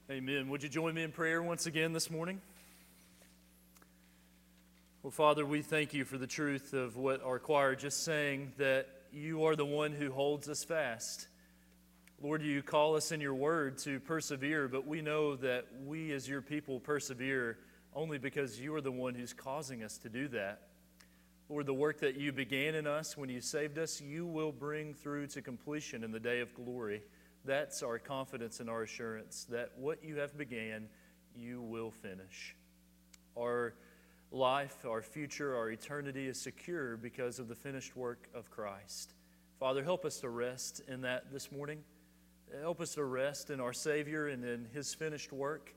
Amen. Would you join me in prayer once again this morning? Well, Father, we thank you for the truth of what our choir just sang, that you are the one who holds us fast. Lord, you call us in your word to persevere, but we know that we as your people persevere only because you are the one who's causing us to do that. Lord, the work that you began in us when you saved us, you will bring through to completion in the day of glory. That's our confidence and our assurance that what you have began, you will finish. Our life, our future, our eternity is secure because of the finished work of Christ. Father, help us to rest in that this morning. Help us to rest in our Savior and in His finished work.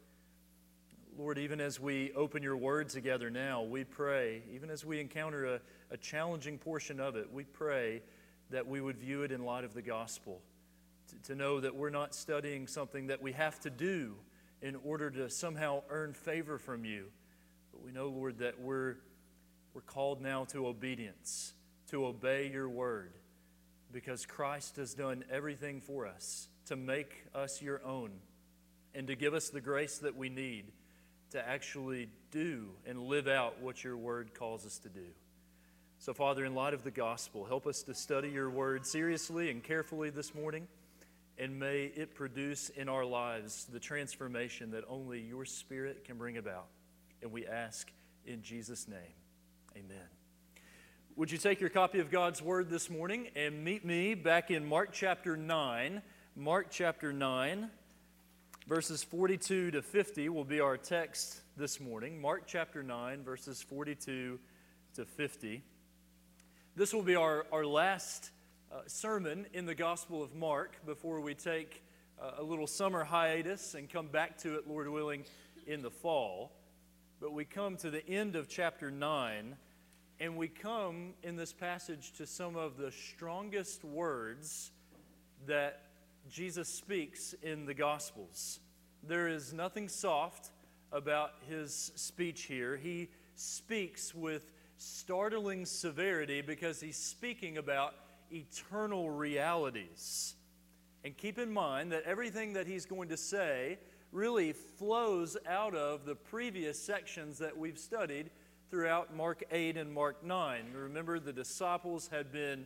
Lord, even as we open your word together now, we pray, even as we encounter a challenging portion of it, we pray that we would view it in light of the gospel. To know that we're not studying something that we have to do in order to somehow earn favor from you. But we know, Lord, that we're called now to obedience, to obey your word, because Christ has done everything for us to make us your own and to give us the grace that we need to actually do and live out what your word calls us to do. So, Father, in light of the gospel, help us to study your word seriously and carefully this morning. And may it produce in our lives the transformation that only your Spirit can bring about. And we ask in Jesus' name, amen. Would you take your copy of God's Word this morning and meet me back in Mark chapter 9. Mark chapter 9, verses 42 to 50 will be our text this morning. Mark chapter 9, verses 42 to 50. This will be our last sermon in the Gospel of Mark before we take a little summer hiatus and come back to it, Lord willing, in the fall. But we come to the end of chapter 9, and we come in this passage to some of the strongest words that Jesus speaks in the Gospels. There is nothing soft about his speech here. He speaks with startling severity because he's speaking about eternal realities. And keep in mind that everything that he's going to say really flows out of the previous sections that we've studied throughout Mark 8 and Mark 9. Remember, the disciples had been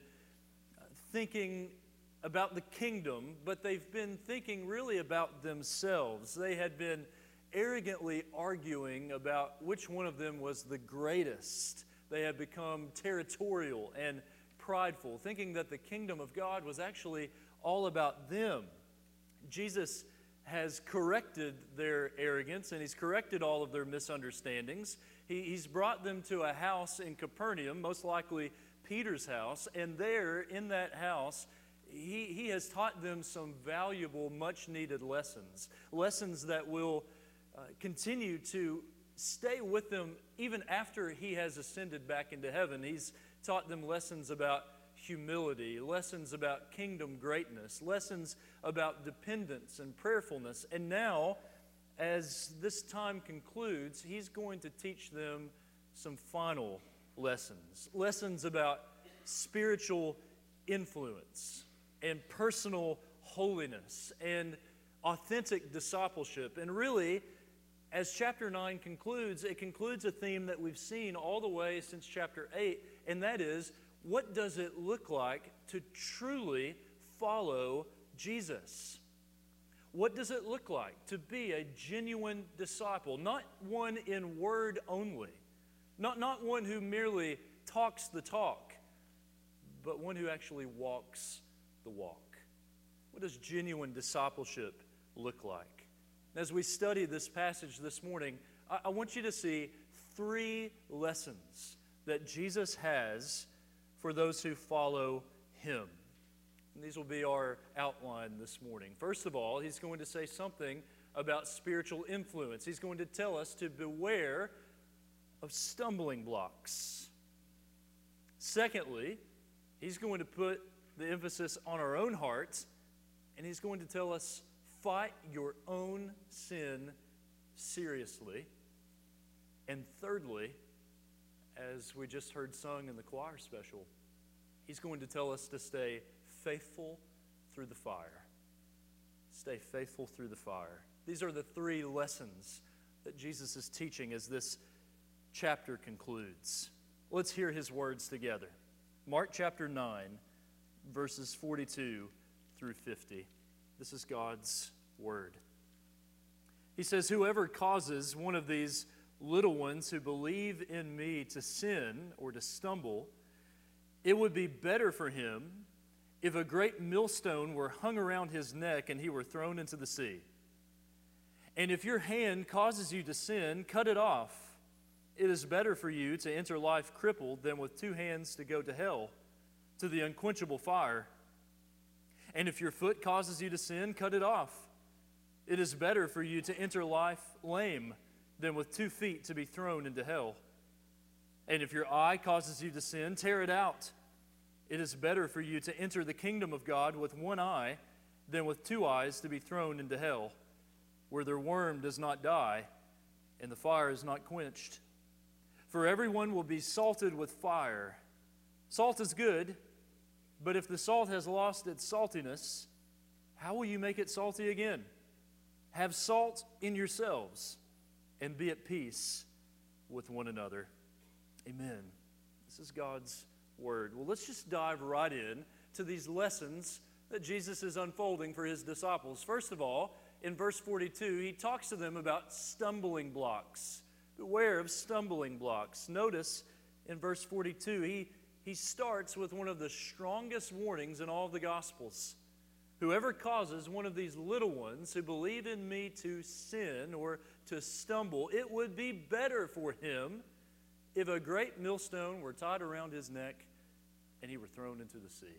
thinking about the kingdom, but they've been thinking really about themselves. They had been arrogantly arguing about which one of them was the greatest. They had become territorial and prideful, thinking that the kingdom of God was actually all about them. Jesus has corrected their arrogance, and he's corrected all of their misunderstandings. He's brought them to a house in Capernaum, most likely Peter's house, and there in that house, he has taught them some valuable, much-needed lessons that will continue to stay with them even after he has ascended back into heaven. He's taught them lessons about humility, lessons about kingdom greatness, lessons about dependence and prayerfulness. And now, as this time concludes, he's going to teach them some final lessons about spiritual influence and personal holiness and authentic discipleship. And really, as chapter 9 concludes, it concludes a theme that we've seen all the way since chapter 8, and that is, what does it look like to truly follow Jesus? What does it look like to be a genuine disciple? Not one in word only, not one who merely talks the talk, but one who actually walks the walk. What does genuine discipleship look like? As we study this passage this morning, I want you to see 3 lessons that Jesus has for those who follow him. And these will be our outline this morning. First of all, he's going to say something about spiritual influence. He's going to tell us to beware of stumbling blocks. Secondly, he's going to put the emphasis on our own hearts, and he's going to tell us, fight your own sin seriously. And thirdly, as we just heard sung in the choir special, he's going to tell us to stay faithful through the fire. stay faithful through the fire. These are the three lessons that Jesus is teaching as this chapter concludes. Let's hear his words together. Mark chapter 9, verses 42 through 50. This is God's word. He says, "Whoever causes one of these little ones who believe in me to sin or to stumble, it would be better for him if a great millstone were hung around his neck and he were thrown into the sea. And if your hand causes you to sin, cut it off. It is better for you to enter life crippled than with two hands to go to hell, to the unquenchable fire. And if your foot causes you to sin, cut it off. It is better for you to enter life lame than with 2 feet to be thrown into hell. And if your eye causes you to sin, tear it out. It is better for you to enter the kingdom of God with 1 eye than with 2 eyes to be thrown into hell, where their worm does not die and the fire is not quenched. For everyone will be salted with fire. Salt is good, but if the salt has lost its saltiness, how will you make it salty again? Have salt in yourselves and be at peace with one another." Amen. This is God's word. Well, let's just dive right in to these lessons that Jesus is unfolding for his disciples. First of all, in verse 42, he talks to them about stumbling blocks. Beware of stumbling blocks. Notice in verse 42, he starts with one of the strongest warnings in all of the Gospels. Whoever causes one of these little ones who believe in me to sin or to stumble, it would be better for him if a great millstone were tied around his neck and he were thrown into the sea.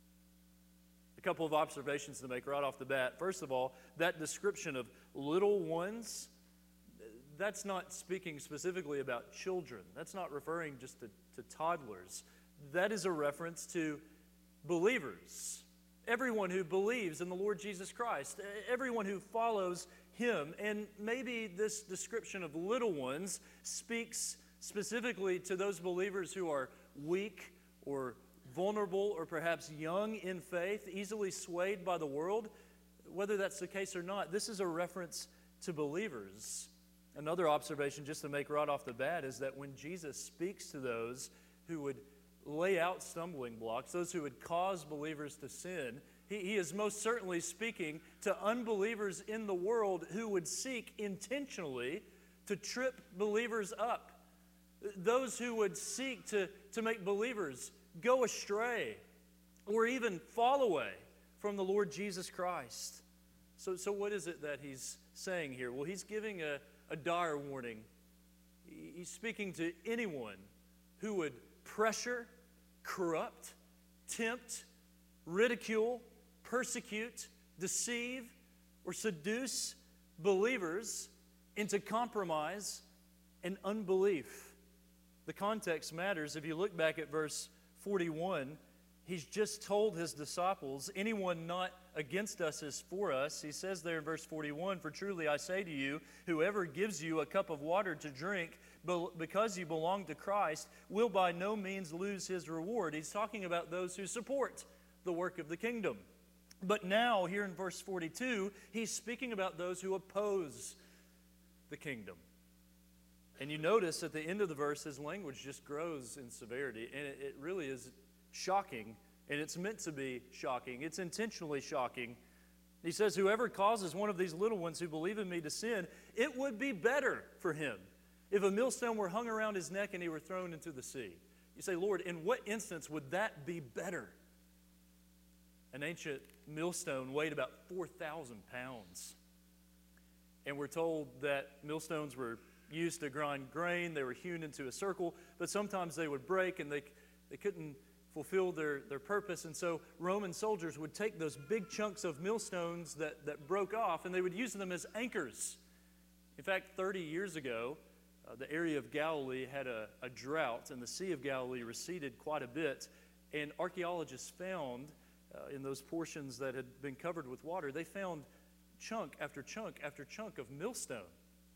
A couple of observations to make right off the bat. First of all, that description of little ones, that's not speaking specifically about children. That's not referring just to toddlers. That is a reference to believers. Everyone who believes in the Lord Jesus Christ, everyone who follows him. And maybe this description of little ones speaks specifically to those believers who are weak or vulnerable or perhaps young in faith, easily swayed by the world. Whether that's the case or not, this is a reference to believers. Another observation just to make right off the bat is that when Jesus speaks to those who would lay out stumbling blocks, those who would cause believers to sin, he is most certainly speaking to unbelievers in the world who would seek intentionally to trip believers up. Those who would seek to make believers go astray or even fall away from the Lord Jesus Christ. So what is it that he's saying here? Well, he's giving a dire warning. He's speaking to anyone who would pressure, corrupt, tempt, ridicule, persecute, deceive, or seduce believers into compromise and unbelief. The context matters. If you look back at verse 41, he's just told his disciples, anyone not against us is for us. He says there in verse 41, "For truly I say to you, whoever gives you a cup of water to drink because you belong to Christ will by no means lose his reward." He's talking about those who support the work of the kingdom. But now, here in verse 42, he's speaking about those who oppose the kingdom. And you notice at the end of the verse, his language just grows in severity. And it really is shocking. And it's meant to be shocking. It's intentionally shocking. He says, whoever causes one of these little ones who believe in me to sin, it would be better for him if a millstone were hung around his neck and he were thrown into the sea. You say, Lord, in what instance would that be better? An ancient millstone weighed about 4,000 pounds. And we're told that millstones were used to grind grain. They were hewn into a circle, but sometimes they would break and they couldn't fulfill their purpose. And so Roman soldiers would take those big chunks of millstones that broke off, and they would use them as anchors. In fact, 30 years ago, the area of Galilee had a drought, and the Sea of Galilee receded quite a bit. And archaeologists found in those portions that had been covered with water, they found chunk after chunk after chunk of millstone.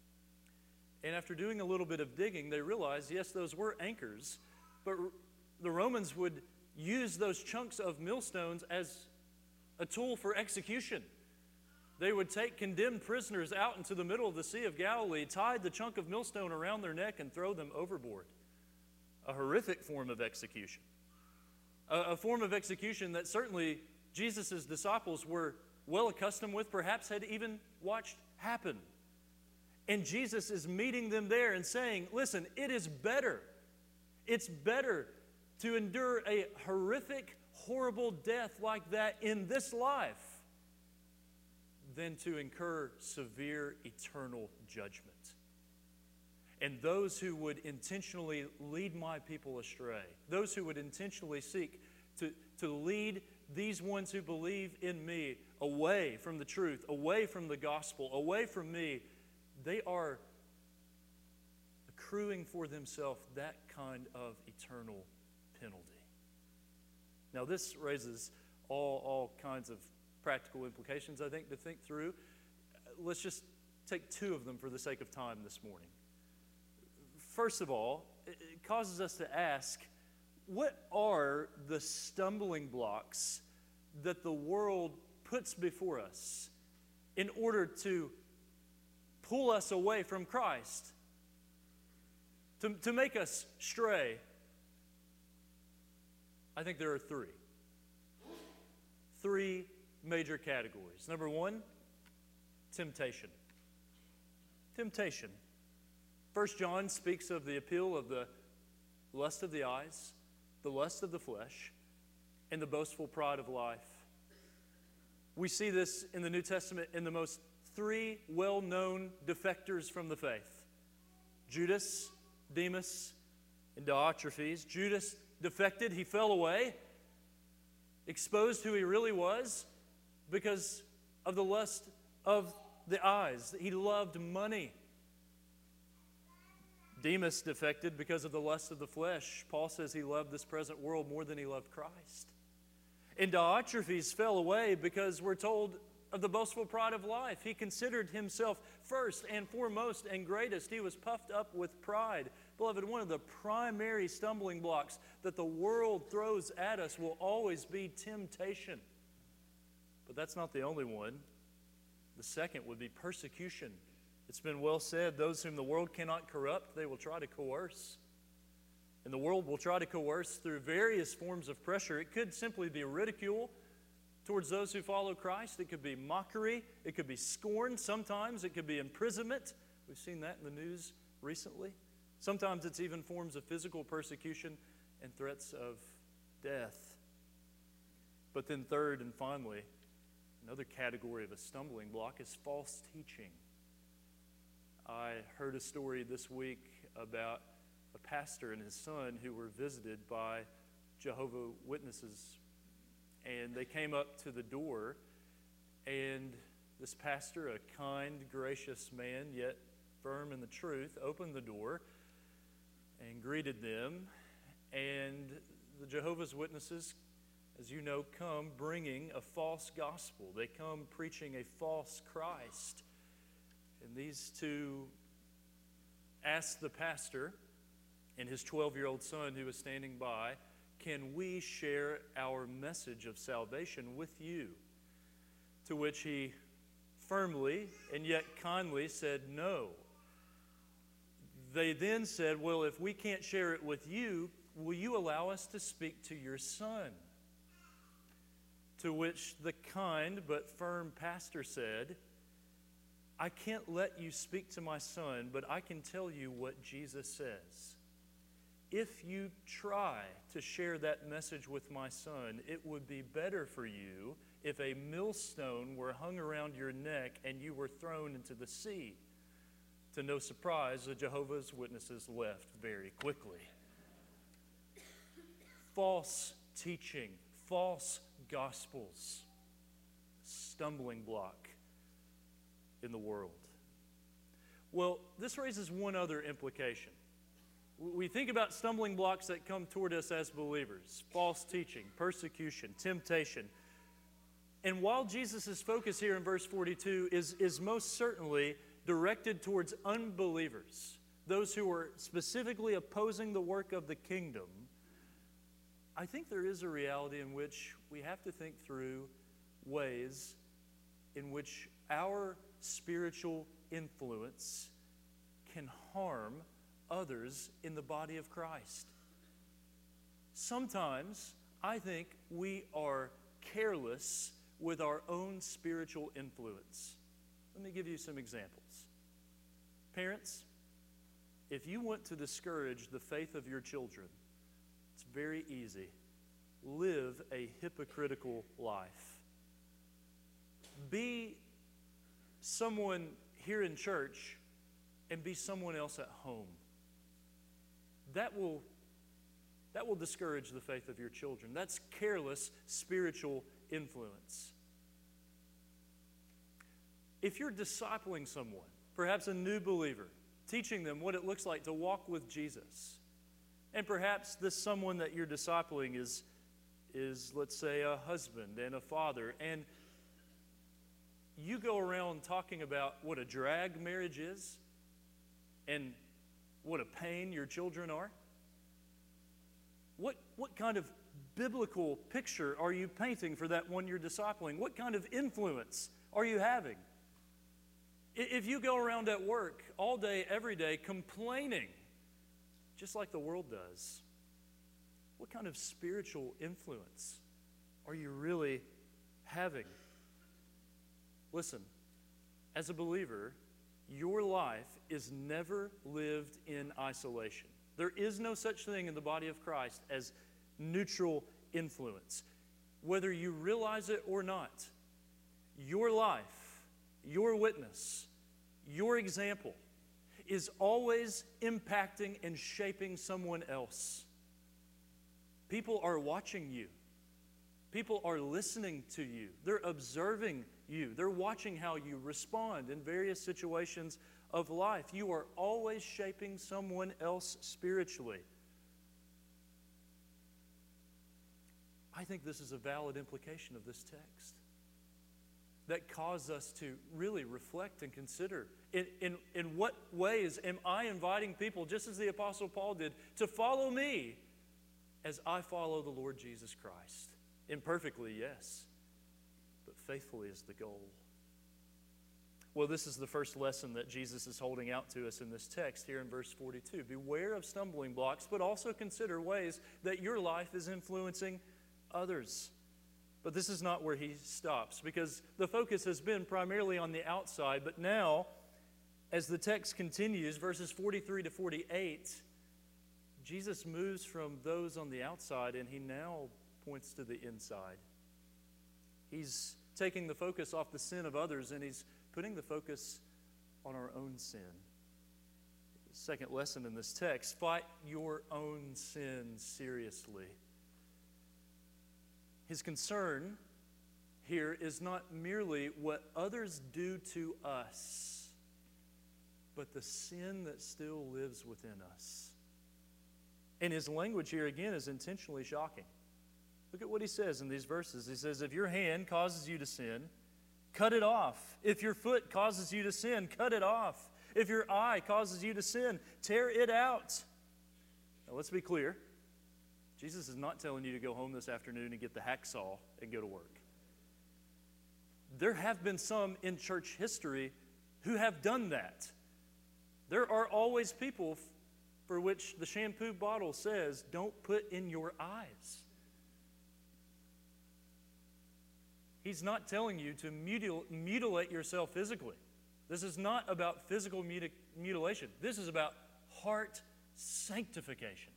And after doing a little bit of digging, they realized, yes, those were anchors, but the Romans would use those chunks of millstones as a tool for execution. They would take condemned prisoners out into the middle of the Sea of Galilee, tied the chunk of millstone around their neck, and throw them overboard. A horrific form of execution. A form of execution that certainly Jesus' disciples were well accustomed with, perhaps had even watched happen. And Jesus is meeting them there and saying, listen, it is better. It's better to endure a horrific, horrible death like that in this life than to incur severe eternal judgment. And those who would intentionally lead my people astray, those who would intentionally seek to lead these ones who believe in me away from the truth, away from the gospel, away from me, they are accruing for themselves that kind of eternal penalty. Now, this raises all kinds of practical implications, I think, to think through. Let's just take two of them for the sake of time this morning. First of all, it causes us to ask, what are the stumbling blocks that the world puts before us in order to pull us away from Christ, to make us stray? I think there are three major categories. Number one, temptation. Temptation. 1 John speaks of the appeal of the lust of the eyes, the lust of the flesh, and the boastful pride of life. We see this in the New Testament in the most three well-known defectors from the faith: Judas, Demas, and Diotrephes. Judas defected, he fell away, exposed who he really was because of the lust of the eyes. He loved money. Demas defected because of the lust of the flesh. Paul says he loved this present world more than he loved Christ. And Diotrephes fell away because we're told of the boastful pride of life. He considered himself first and foremost and greatest. He was puffed up with pride. Beloved, one of the primary stumbling blocks that the world throws at us will always be temptation. But that's not the only one. The second would be persecution. It's been well said, those whom the world cannot corrupt, they will try to coerce. And the world will try to coerce through various forms of pressure. It could simply be ridicule towards those who follow Christ. It could be mockery. It could be scorn. Sometimes it could be imprisonment. We've seen that in the news recently. Sometimes it's even forms of physical persecution and threats of death. But then third and finally, another category of a stumbling block is false teaching. I heard a story this week about a pastor and his son who were visited by Jehovah's Witnesses. And they came up to the door, and this pastor, a kind, gracious man, yet firm in the truth, opened the door and greeted them. And the Jehovah's Witnesses, as you know, come bringing a false gospel. They come preaching a false Christ. And these two asked the pastor and his 12-year-old son who was standing by, "Can we share our message of salvation with you?" To which he firmly and yet kindly said no. They then said, "Well, if we can't share it with you, will you allow us to speak to your son?" To which the kind but firm pastor said, "I can't let you speak to my son, but I can tell you what Jesus says. If you try to share that message with my son, it would be better for you if a millstone were hung around your neck and you were thrown into the sea." To no surprise, the Jehovah's Witnesses left very quickly. False teaching, false gospels, stumbling block in the world. Well, this raises one other implication. We think about stumbling blocks that come toward us as believers: false teaching, persecution, temptation. And while Jesus' focus here in verse 42 is most certainly directed towards unbelievers, those who are specifically opposing the work of the kingdom, I think there is a reality in which we have to think through ways in which our spiritual influence can harm others in the body of Christ. Sometimes I think we are careless with our own spiritual influence. Let me give you some examples. Parents, if you want to discourage the faith of your children, it's very easy. Live a hypocritical life. Be someone here in church and be someone else at home. That will discourage the faith of your children. That's careless spiritual influence. If you're discipling someone, perhaps a new believer, teaching them what it looks like to walk with Jesus, and perhaps this someone that you're discipling is let's say, a husband and a father, and you go around talking about what a drag marriage is and what a pain your children are, what kind of biblical picture are you painting for that one you're discipling? What kind of influence are you having? If you go around at work all day, every day, complaining, just like the world does, what kind of spiritual influence are you really having? Listen, as a believer, your life is never lived in isolation. There is no such thing in the body of Christ as neutral influence. Whether you realize it or not, your life, your witness, your example is always impacting and shaping someone else. People are watching you. People are listening to you. They're observing you. They're watching how you respond in various situations of life. You are always shaping someone else spiritually. I think this is a valid implication of this text that cause us to really reflect and consider in what ways am I inviting people, just as the Apostle Paul did, to follow me as I follow the Lord Jesus Christ. Imperfectly, yes, but faithfully is the goal. Well, this is the first lesson that Jesus is holding out to us in this text here in verse 42. Beware of stumbling blocks, but also consider ways that your life is influencing others. But this is not where he stops, because the focus has been primarily on the outside. But now, as the text continues, verses 43 to 48, Jesus moves from those on the outside and he now points to the inside. He's taking the focus off the sin of others and he's putting the focus on our own sin. The second lesson in this text, fight your own sin seriously. His concern here is not merely what others do to us, but the sin that still lives within us. And his language here again is intentionally shocking. Look at what he says in these verses. He says, if your hand causes you to sin, cut it off. If your foot causes you to sin, cut it off. If your eye causes you to sin, tear it out. Now let's be clear. Jesus is not telling you to go home this afternoon and get the hacksaw and go to work. There have been some in church history who have done that. There are always people for which the shampoo bottle says, don't put in your eyes. He's not telling you to mutilate yourself physically. This is not about physical mutilation. This is about heart sanctification.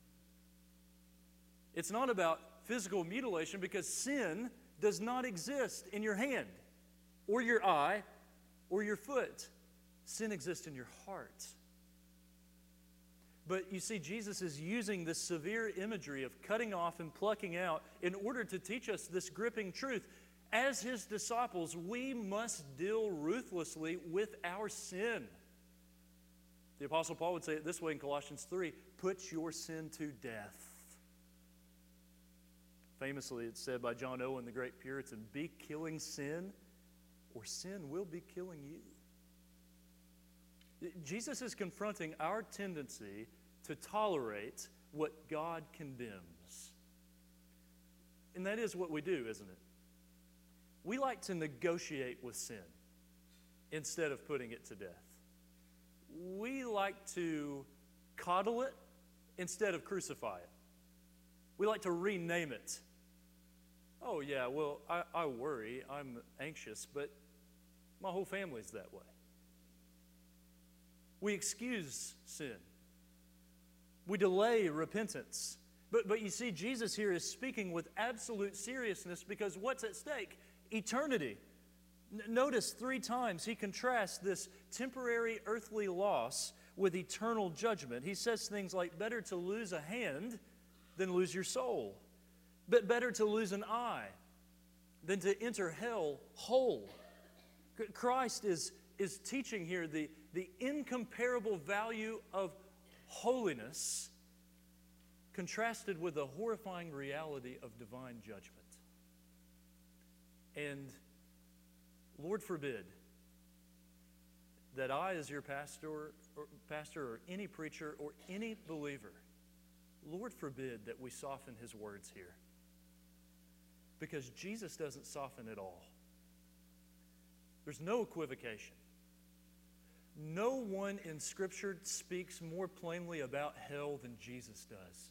It's not about physical mutilation because sin does not exist in your hand or your eye or your foot. Sin exists in your heart. But you see, Jesus is using this severe imagery of cutting off and plucking out in order to teach us this gripping truth. As his disciples, we must deal ruthlessly with our sin. The Apostle Paul would say it this way in Colossians 3, put your sin to death. Famously, it's said by John Owen, the great Puritan, be killing sin, or sin will be killing you. Jesus is confronting our tendency to tolerate what God condemns. And that is what we do, isn't it? We like to negotiate with sin. instead of putting it to death. We like to coddle it instead of crucify it. We like to rename it. Oh yeah, well, I worry, I'm anxious, but my whole family's that way. We excuse sin. We delay repentance. But you see, Jesus here is speaking with absolute seriousness because what's at stake? Eternity. Notice 3 times he contrasts this temporary earthly loss with eternal judgment. He says things like, better to lose a hand than lose your soul. But better to lose an eye than to enter hell whole. Christ is teaching here the incomparable value of holiness contrasted with the horrifying reality of divine judgment. And Lord forbid that I, as your pastor or any preacher or any believer, Lord forbid that we soften his words here. Because Jesus doesn't soften at all. There's no equivocation. No one in Scripture speaks more plainly about hell than Jesus does.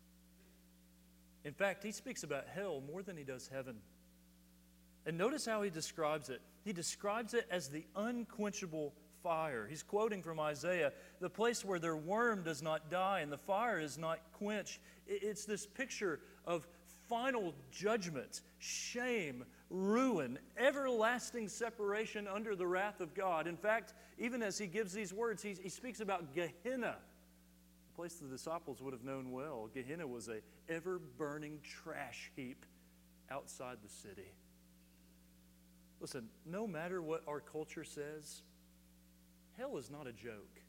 In fact, he speaks about hell more than he does heaven. And notice how he describes it. He describes it as the unquenchable fire. He's quoting from Isaiah, the place where their worm does not die and the fire is not quenched. It's this picture of final judgment, shame, ruin, everlasting separation under the wrath of God. In fact, even as he gives these words, he speaks about Gehenna, a place the disciples would have known well. Gehenna was an ever-burning trash heap outside the city. Listen, no matter what our culture says, hell is not a joke.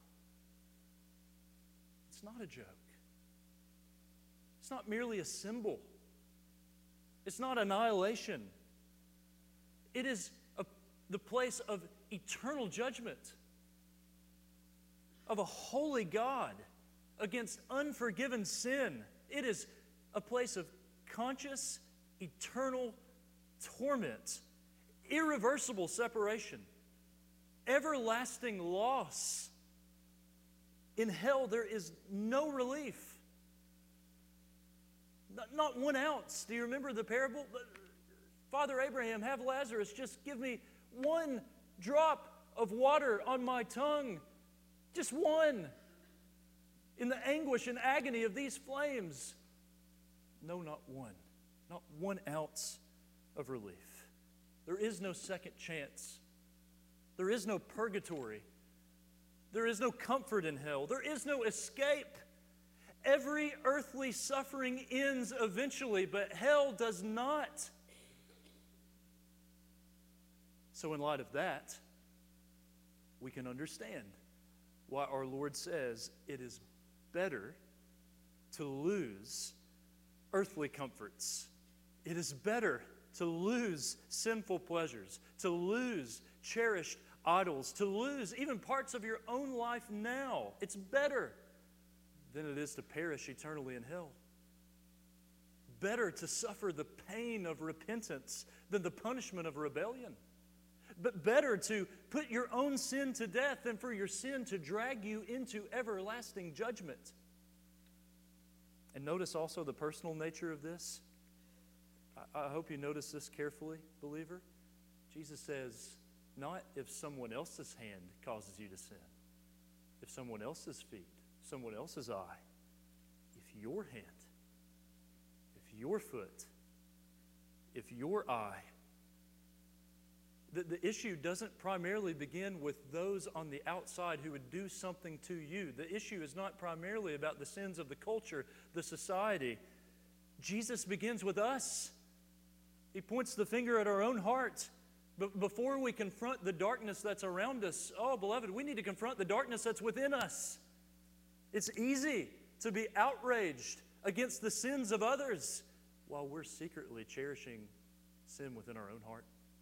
It's not a joke. It's not merely a symbol. It's not annihilation. It is the place of eternal judgment, of a holy God against unforgiven sin. It is a place of conscious, eternal torment, irreversible separation, everlasting loss. In hell, there is no relief. Not 1 ounce. Do you remember the parable? Father Abraham, have Lazarus just give me 1 drop of water on my tongue. Just 1. In the anguish and agony of these flames. No, not 1. Not 1 ounce of relief. There is no second chance. There is no purgatory. There is no comfort in hell. There is no escape. Every earthly suffering ends eventually, but hell does not. So in light of that, we can understand why our Lord says it is better to lose earthly comforts. It is better to lose sinful pleasures, to lose cherished idols, to lose even parts of your own life now. It's better than it is to perish eternally in hell. Better to suffer the pain of repentance than the punishment of rebellion. But better to put your own sin to death than for your sin to drag you into everlasting judgment. And notice also the personal nature of this. I hope you notice this carefully, believer. Jesus says, not if someone else's hand causes you to sin, if someone else's feet, someone else's eye, if your hand, if your foot, if your eye. The issue doesn't primarily begin with those on the outside who would do something to you. The issue is not primarily about the sins of the culture, the society. Jesus begins with us. He points the finger at our own heart. But before we confront the darkness that's around us, oh, beloved, we need to confront the darkness that's within us. It's easy to be outraged against the sins of others while we're secretly cherishing sin within our own heart.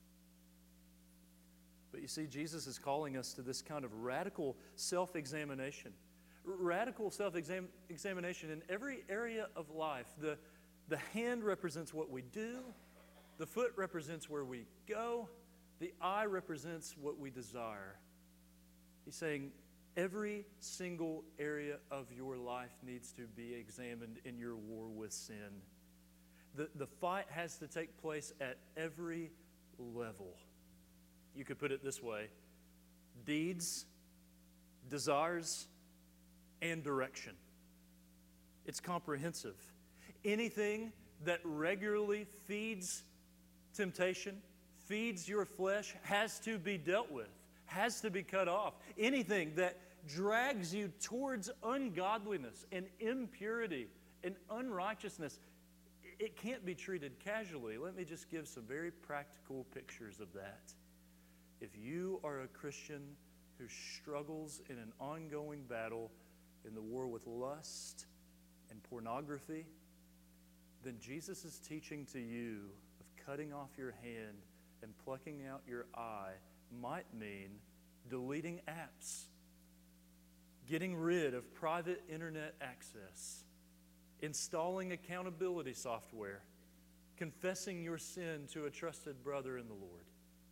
But you see, Jesus is calling us to this kind of radical self-examination. Radical self-examination in every area of life. The hand represents what we do. The foot represents where we go. The eye represents what we desire. He's saying every single area of your life needs to be examined in your war with sin. The fight has to take place at every level. You could put it this way: deeds, desires, and direction. It's comprehensive. Anything that regularly feeds temptation, feeds your flesh, has to be dealt with, has to be cut off. Anything that drags you towards ungodliness and impurity and unrighteousness, it can't be treated casually. Let me just give some very practical pictures of that. If you are a Christian who struggles in an ongoing battle in the war with lust and pornography, then Jesus' teaching to you of cutting off your hand and plucking out your eye might mean deleting apps, getting rid of private internet access, installing accountability software, confessing your sin to a trusted brother in the Lord.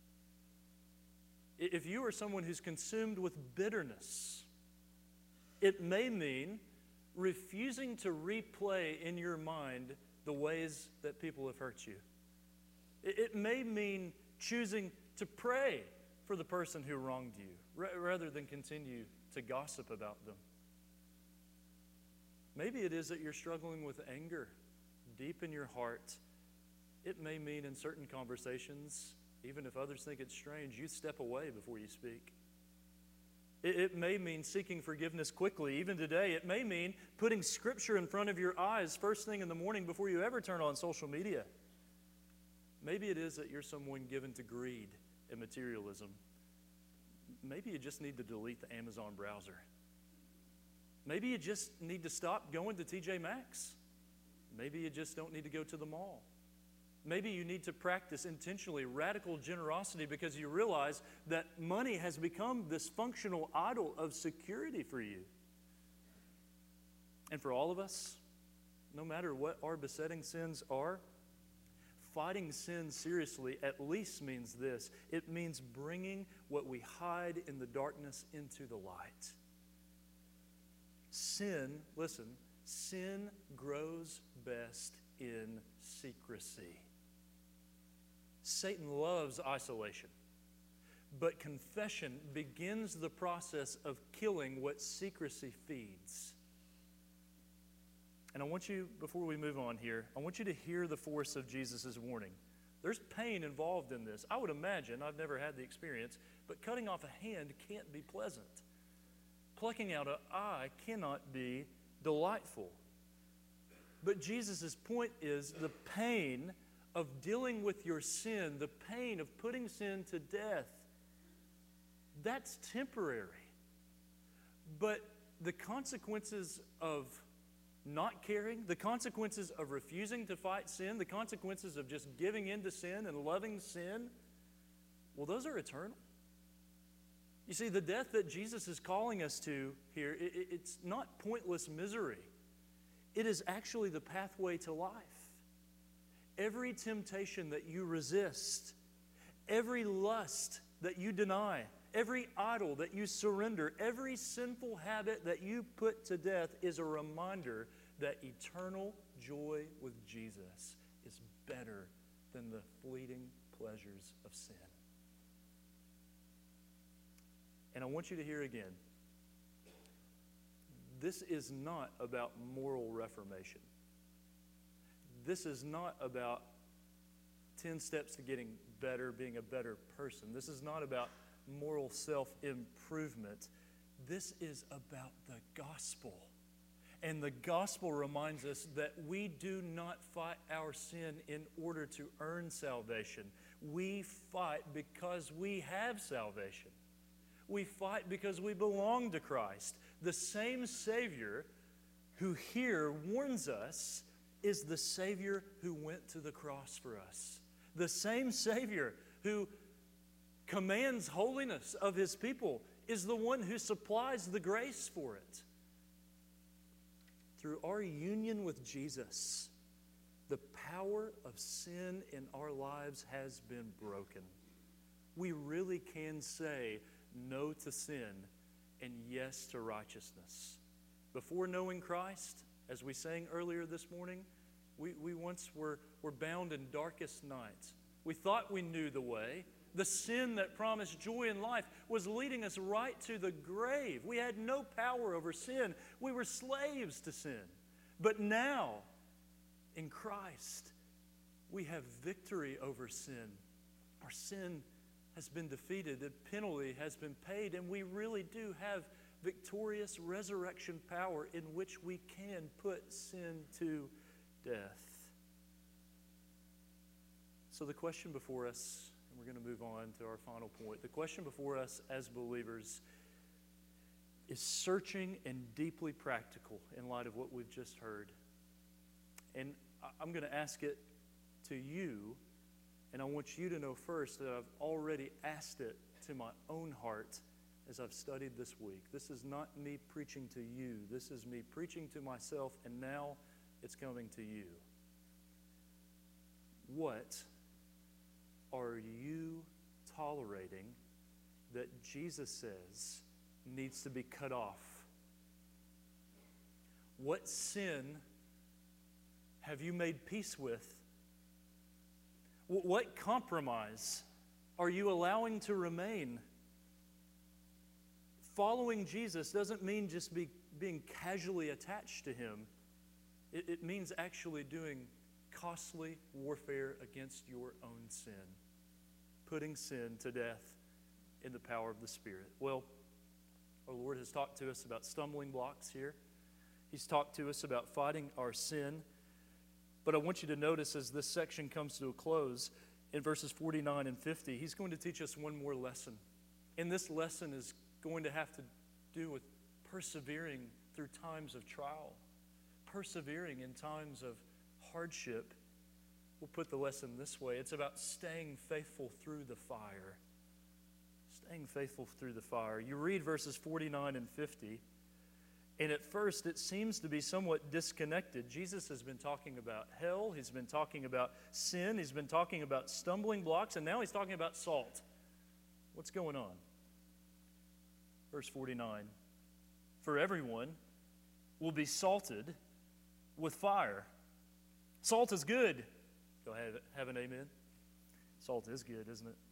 If you are someone who's consumed with bitterness, it may mean refusing to replay in your mind the ways that people have hurt you. It may mean choosing to pray for the person who wronged you rather than continue to gossip about them. Maybe it is that you're struggling with anger deep in your heart. It may mean in certain conversations, even if others think it's strange, you step away before you speak. It may mean seeking forgiveness quickly. Even today, it may mean putting Scripture in front of your eyes first thing in the morning before you ever turn on social media. Maybe it is that you're someone given to greed and materialism. Maybe you just need to delete the Amazon browser. Maybe you just need to stop going to TJ Maxx. Maybe you just don't need to go to the mall. Maybe you need to practice intentionally radical generosity because you realize that money has become this functional idol of security for you. And for all of us, no matter what our besetting sins are, fighting sin seriously at least means this: it means bringing what we hide in the darkness into the light. Sin, listen, sin grows best in secrecy. Satan loves isolation, but confession begins the process of killing what secrecy feeds. And I want you, before we move on here, I want you to hear the force of Jesus' warning. There's pain involved in this. I would imagine, I've never had the experience, but cutting off a hand can't be pleasant. Plucking out an eye cannot be delightful. But Jesus' point is the pain of dealing with your sin, the pain of putting sin to death, that's temporary. But the consequences of not caring, the consequences of refusing to fight sin, the consequences of just giving in to sin and loving sin, well, those are eternal. You see, the death that Jesus is calling us to here, it's not pointless misery. It is actually the pathway to life. Every temptation that you resist, every lust that you deny, every idol that you surrender, every sinful habit that you put to death is a reminder that eternal joy with Jesus is better than the fleeting pleasures of sin. And I want you to hear again, this is not about moral reformation. This is not about 10 steps to getting better, being a better person. This is not about moral self-improvement. This is about the gospel. And the gospel reminds us that we do not fight our sin in order to earn salvation. We fight because we have salvation. We fight because we belong to Christ. The same Savior who here warns us is the Savior who went to the cross for us. The same Savior who commands holiness of His people is the one who supplies the grace for it. Through our union with Jesus, the power of sin in our lives has been broken. we really can say no to sin and yes to righteousness. Before knowing Christ, as we sang earlier this morning, we once were bound in darkest nights. We thought we knew the way. The sin that promised joy in life was leading us right to the grave. We had no power over sin. We were slaves to sin. But now, in Christ, we have victory over sin. Our sin has been defeated. The penalty has been paid, and we really do have victorious resurrection power in which we can put sin to death. So the question before us, and we're going to move on to our final point, the question before us as believers is searching and deeply practical in light of what we've just heard. And I'm going to ask it to you, and I want you to know first that I've already asked it to my own heart as I've studied this week. This is not me preaching to you. This is me preaching to myself, and now it's coming to you. What are you tolerating that Jesus says needs to be cut off? What sin have you made peace with? What compromise are you allowing to remain? Following Jesus doesn't mean just being casually attached to Him. It means actually doing costly warfare against your own sin, putting sin to death in the power of the Spirit. Well, our Lord has talked to us about stumbling blocks here. He's talked to us about fighting our sin. But I want you to notice as this section comes to a close, in verses 49 and 50, He's going to teach us one more lesson. And this lesson is going to have to do with persevering through times of trial, persevering in times of hardship. We'll put the lesson this way. It's about staying faithful through the fire. Staying faithful through the fire. You read verses 49 and 50, and at first it seems to be somewhat disconnected. Jesus has been talking about hell. He's been talking about sin. He's been talking about stumbling blocks, and now He's talking about salt. What's going on? Verse 49, for everyone will be salted with fire. Salt is good. Go ahead, have an amen. Salt is good, isn't it?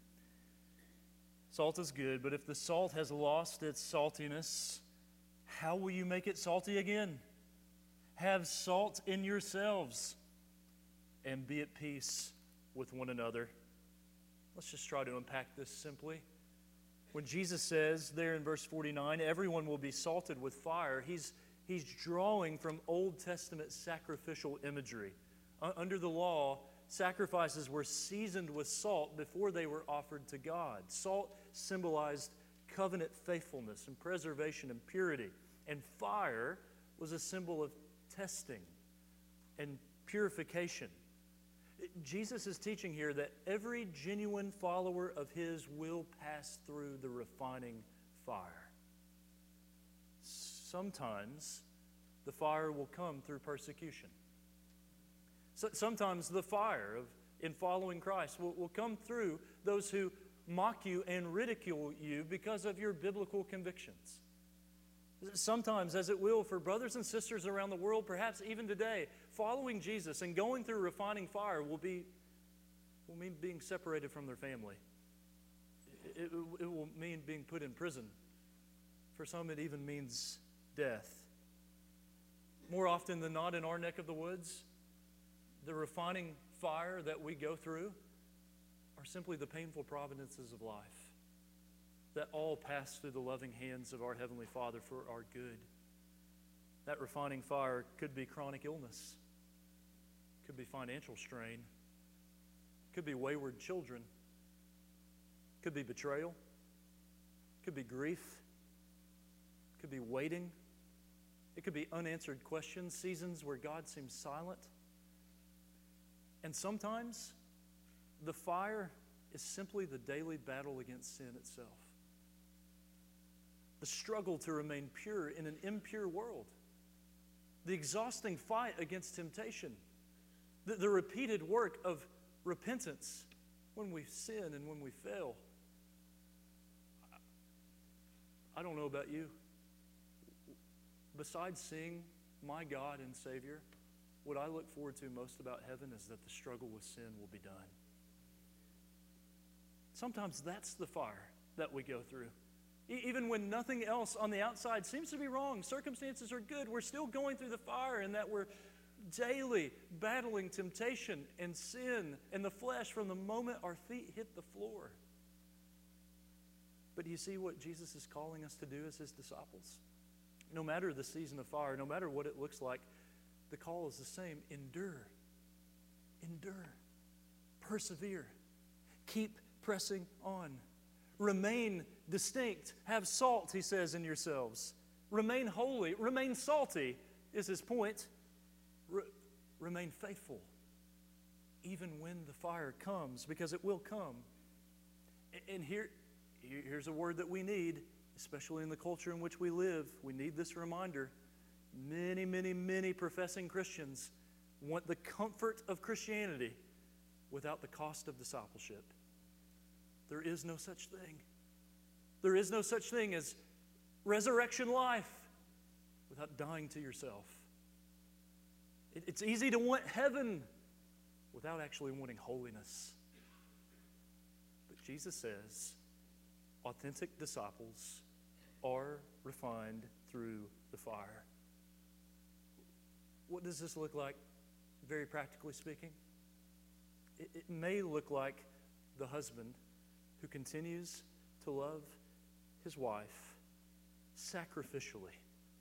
Salt is good, but if the salt has lost its saltiness, how will you make it salty again? Have salt in yourselves and be at peace with one another. Let's just try to unpack this simply. When Jesus says there in verse 49, everyone will be salted with fire, He's drawing from Old Testament sacrificial imagery. Under the law, sacrifices were seasoned with salt before they were offered to God. Salt symbolized covenant faithfulness and preservation and purity. And fire was a symbol of testing and purification. Jesus is teaching here that every genuine follower of His will pass through the refining fire. Sometimes the fire will come through persecution. Sometimes the fire in following Christ will come through those who mock you and ridicule you because of your biblical convictions. Sometimes, as it will for brothers and sisters around the world, perhaps even today, following Jesus and going through refining fire will mean being separated from their family. It will mean being put in prison. For some, it even means death. More often than not in our neck of the woods, the refining fire that we go through are simply the painful providences of life that all pass through the loving hands of our Heavenly Father for our good. That refining fire could be chronic illness, could be financial strain, could be wayward children, could be betrayal, could be grief, could be waiting, it could be unanswered questions, seasons where God seems silent. And sometimes the fire is simply the daily battle against sin itself. The struggle to remain pure in an impure world. The exhausting fight against temptation. The repeated work of repentance when we sin and when we fail. I don't know about you. Besides seeing my God and Savior, what I look forward to most about heaven is that the struggle with sin will be done. Sometimes that's the fire that we go through. Even when nothing else on the outside seems to be wrong, circumstances are good, we're still going through the fire, and that we're daily battling temptation and sin and the flesh from the moment our feet hit the floor. But do you see what Jesus is calling us to do as his disciples? No matter the season of fire, no matter what it looks like, the call is the same. Endure. Endure. Persevere. Keep pressing on. Remain distinct. Have salt, he says, in yourselves. Remain holy. Remain salty is his point. Remain faithful. Even when the fire comes, because it will come. And here's a word that we need, especially in the culture in which we live. We need this reminder. Many, many, many professing Christians want the comfort of Christianity without the cost of discipleship. There is no such thing. There is no such thing as resurrection life without dying to yourself. It's easy to want heaven without actually wanting holiness. But Jesus says, authentic disciples are refined through the fire. What does this look like, very practically speaking? It may look like the husband who continues to love his wife sacrificially,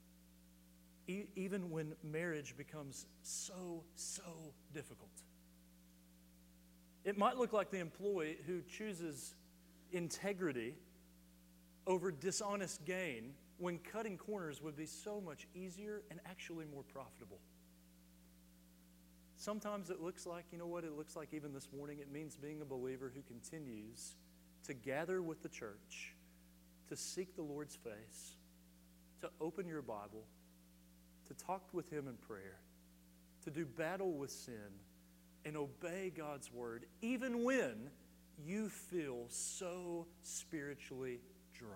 even when marriage becomes so difficult. It might look like the employee who chooses integrity over dishonest gain when cutting corners would be so much easier and actually more profitable. Sometimes it looks like, you know what it looks like even this morning? It means being a believer who continues to gather with the church, to seek the Lord's face, to open your Bible, to talk with him in prayer, to do battle with sin, and obey God's word, even when you feel so spiritually dry.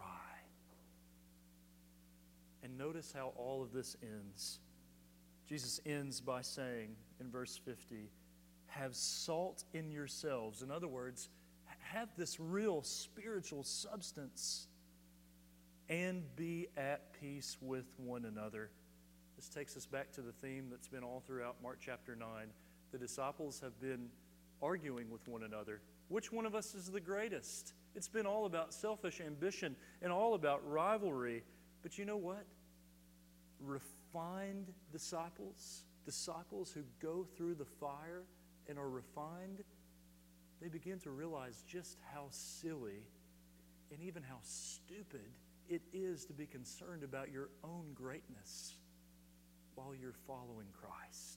And notice how all of this ends. Jesus ends by saying in verse 50, have salt in yourselves. In other words, have this real spiritual substance and be at peace with one another. This takes us back to the theme that's been all throughout Mark chapter 9. The disciples have been arguing with one another. Which one of us is the greatest? It's been all about selfish ambition and all about rivalry. But you know what? Refined disciples who go through the fire and are refined, they begin to realize just how silly and even how stupid it is to be concerned about your own greatness while you're following Christ.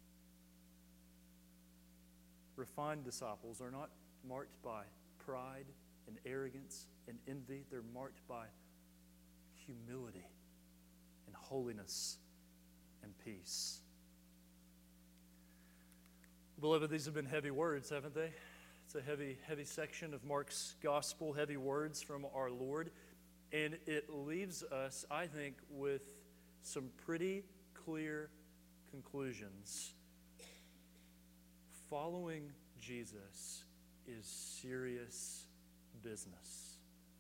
Refined disciples are not marked by pride and arrogance and envy. They're marked by humility and holiness and peace. Beloved, these have been heavy words, haven't they? It's a heavy section of Mark's gospel, heavy words from our Lord. And it leaves us, I think, with some pretty clear conclusions. Following Jesus is serious business.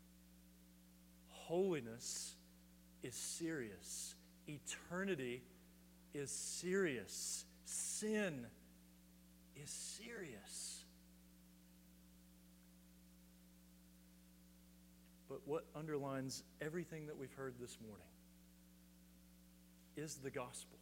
Holiness is serious. Eternity is serious. Sin is serious. But what underlines everything that we've heard this morning is the gospel.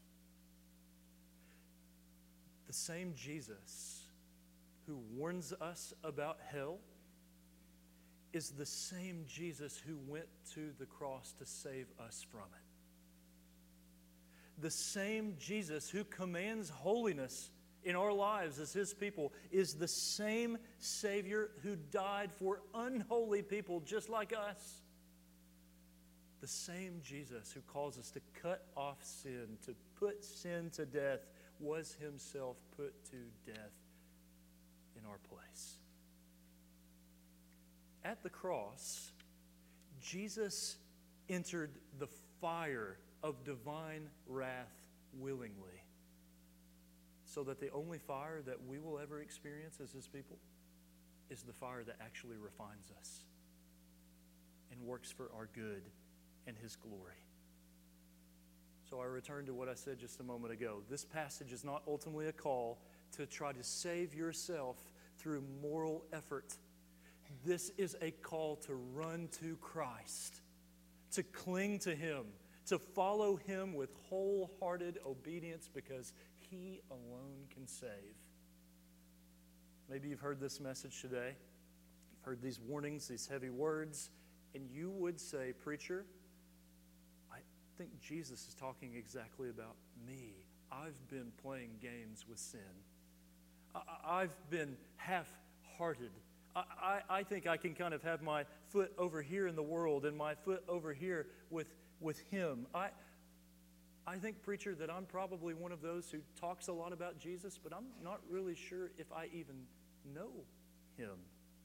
The same Jesus who warns us about hell is the same Jesus who went to the cross to save us from it. The same Jesus who commands holiness in our lives as his people is the same Savior who died for unholy people just like us. The same Jesus who calls us to cut off sin, to put sin to death, was himself put to death in our place. At the cross, Jesus entered the fire of divine wrath willingly, so that the only fire that we will ever experience as His people is the fire that actually refines us and works for our good and His glory. So I return to what I said just a moment ago. This passage is not ultimately a call to try to save yourself through moral effort. This is a call to run to Christ, to cling to Him, to follow Him with wholehearted obedience because He alone can save. Maybe you've heard this message today. You've heard these warnings, these heavy words, and you would say, "Preacher, I think Jesus is talking exactly about me. I've been playing games with sin. I've been half-hearted. I think I can kind of have my foot over here in the world and my foot over here with Him. I think, preacher, that I'm probably one of those who talks a lot about Jesus, but I'm not really sure if I even know Him."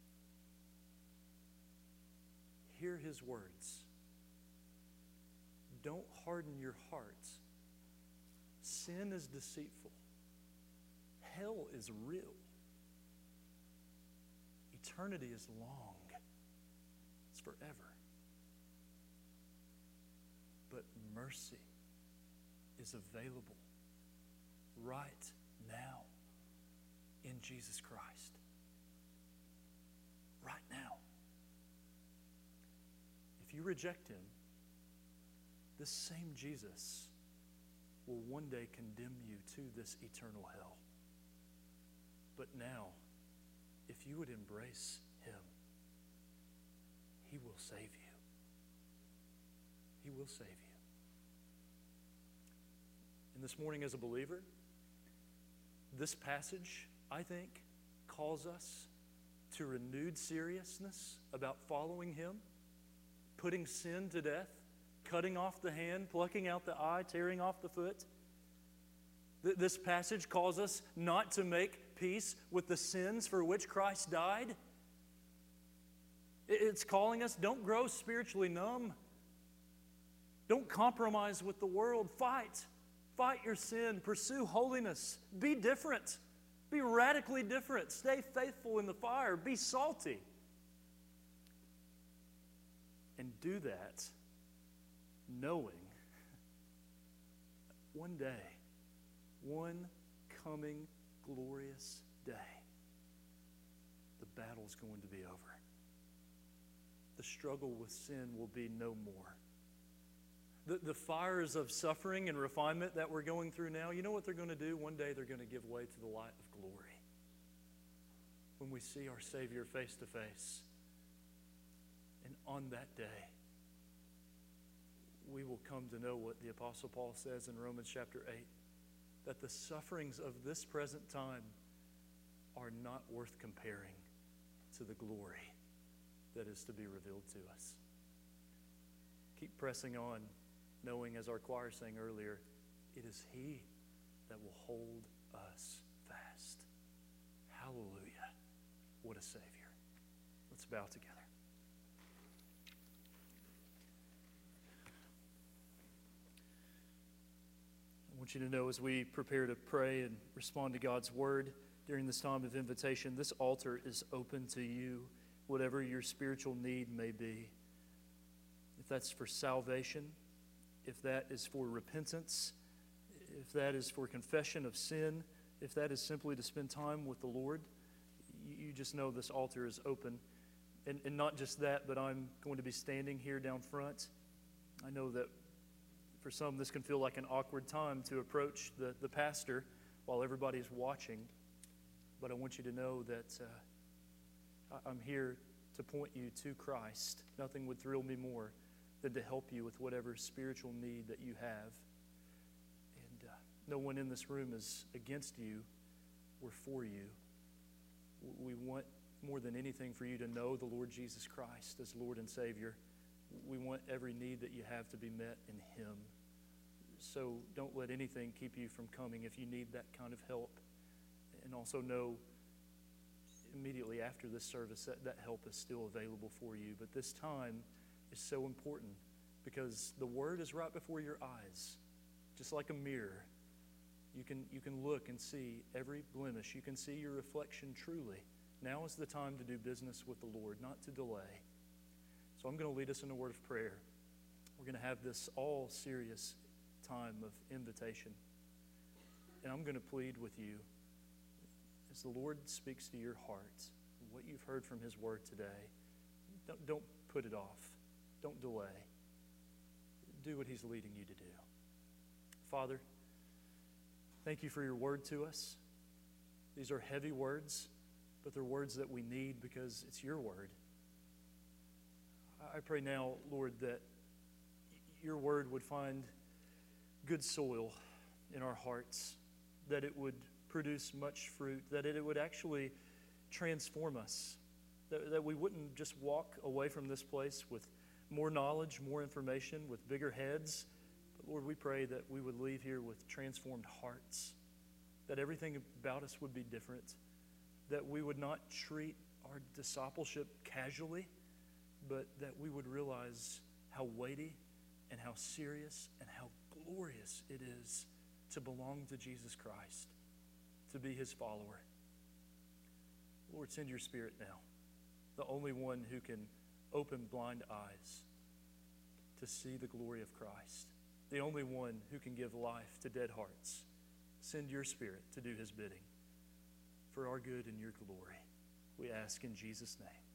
Hear His words. Don't harden your heart. Sin is deceitful. Hell is real. Eternity is long. It's forever. But mercy is available right now in Jesus Christ. Right now. If you reject Him, this same Jesus will one day condemn you to this eternal hell. But now, if you would embrace Him, He will save you. He will save you. And this morning, as a believer, this passage, I think, calls us to renewed seriousness about following Him, putting sin to death, cutting off the hand, plucking out the eye, tearing off the foot. This passage calls us not to make peace with the sins for which Christ died. It's calling us, don't grow spiritually numb. Don't compromise with the world. Fight your sin. Pursue holiness. Be different. Be radically different. Stay faithful in the fire. Be salty. And do that knowing one day, one coming glorious day, the battle's going to be over. The struggle with sin will be no more. The fires of suffering and refinement that we're going through now, you know what they're going to do? One day they're going to give way to the light of glory. When we see our Savior face to face. And on that day, we will come to know what the Apostle Paul says in Romans chapter 8, that the sufferings of this present time are not worth comparing to the glory that is to be revealed to us. Keep pressing on, knowing, as our choir sang earlier, it is He that will hold us fast. Hallelujah. What a Savior. Let's bow together. I want you to know, as we prepare to pray and respond to God's Word during this time of invitation, this altar is open to you, whatever your spiritual need may be. If that's for salvation, if that is for repentance, if that is for confession of sin, if that is simply to spend time with the Lord, you just know this altar is open. And not just that, but I'm going to be standing here down front. I know that for some, this can feel like an awkward time to approach the pastor while everybody's watching. But I want you to know that I'm here to point you to Christ. Nothing would thrill me more than to help you with whatever spiritual need that you have. And no one in this room is against you. We're for you. We want more than anything for you to know the Lord Jesus Christ as Lord and Savior. We want every need that you have to be met in Him. So don't let anything keep you from coming if you need that kind of help. And also know immediately after this service that help is still available for you. But this time is so important because the Word is right before your eyes, just like a mirror. You can look and see every blemish. You can see your reflection truly. Now is the time to do business with the Lord, not to delay. So I'm going to lead us in a word of prayer. We're going to have this all serious time of invitation. And I'm going to plead with you as the Lord speaks to your heart, what you've heard from His Word today. Don't put it off. Don't delay. Do what He's leading you to do. Father, thank you for your Word to us. These are heavy words, but they're words that we need because it's your Word. I pray now, Lord, that your Word would find good soil in our hearts, that it would produce much fruit, that it would actually transform us, that we wouldn't just walk away from this place with more knowledge, more information, with bigger heads. But Lord, we pray that we would leave here with transformed hearts, that everything about us would be different, that we would not treat our discipleship casually, but that we would realize how weighty and how serious and how glorious it is to belong to Jesus Christ, to be His follower. Lord, send your Spirit now, the only one who can open blind eyes to see the glory of Christ, the only one who can give life to dead hearts. Send your Spirit to do His bidding for our good and your glory. We ask in Jesus' name.